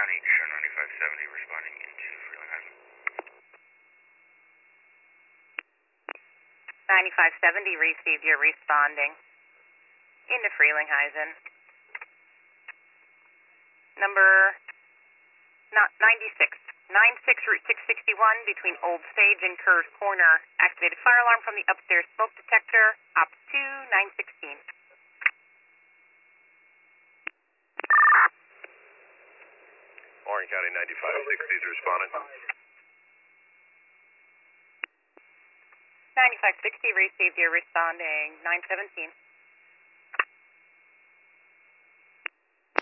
County, show 9570 responding into Frelinghuysen. 9570 received, you're responding into Frelinghuysen. Number 96. 96 Route 661 between Old Sage and Kerr's Corner. Activated fire alarm from the upstairs smoke detector. Op 2, 916. Orange County 9560 is responding. 9560 received, you're responding 917.